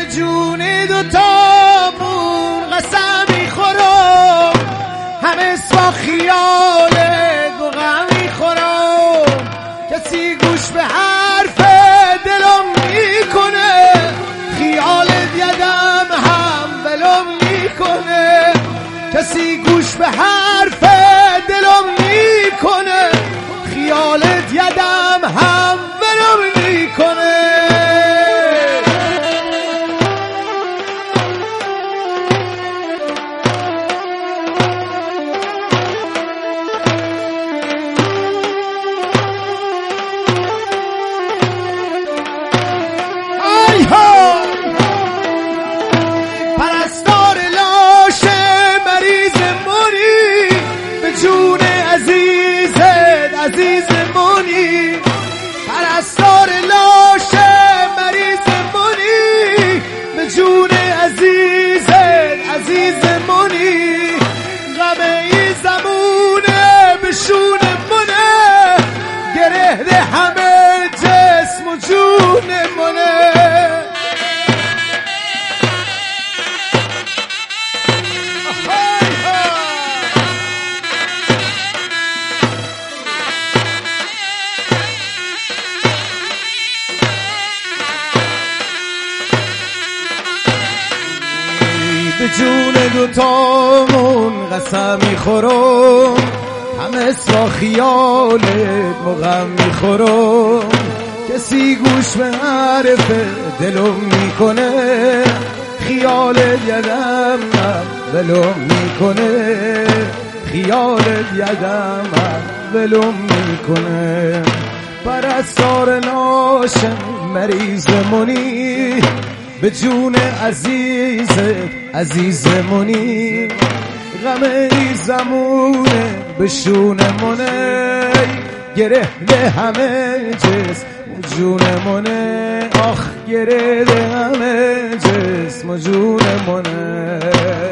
جون دوتامون قسم میخورم، همه با خیالت و غم میخورم. کسی گوش به حرف دلم میکنه، خیالت یدم هم ولم میکنه. کسی گوش به حرف دلم میکنه، خیالت یدم هم ولم میکنه. پرستار لاش مریض منی، به جون عزیزت عزیز منی. پرستار لاش مریض منی، به جون عزیزت عزیز منی. غم این زمونه به شون منه، گره همه جسم و جون منه. به جون دوتامون قسم میخورم، همه با خیالت مغم میخورم. کسی گوش به حرف دلم میکنه، خیالت یدم ولم میکنه. خیالت یدم ولم میکنه. پرستار لاشم مریض منی، به جون عزیزت عزیز منی. غم این زمونه به شون منه، گره همه جسم جون منه. آخ گره همه جسم جون منه.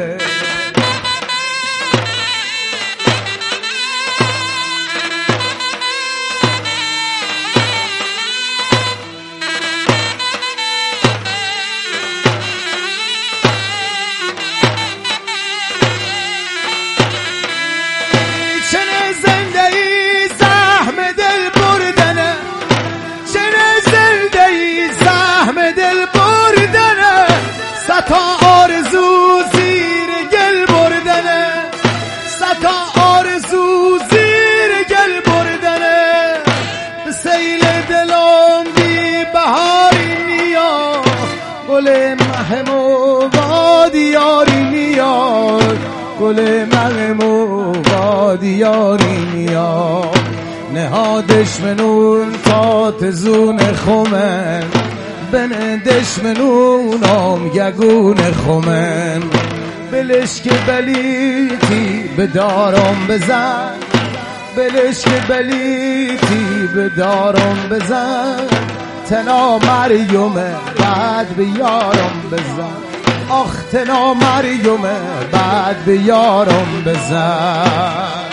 تا آرزو زیر گل بردنه، ستا آرزو زیر گل بردنه. به سیل دلم بی بهاری میاد، گل مهم و بادیاری میاد. گل مهم و بادیاری میاد. نهادش منون تا تزون خمن، بندش منونم یگون خمن. بلش که بلیتی بدارم بزن، بلش که بلیتی بدارم بزن. تنا مریم بعد بیارم بزن، آخ تنا مریم بعد بیارم بزن.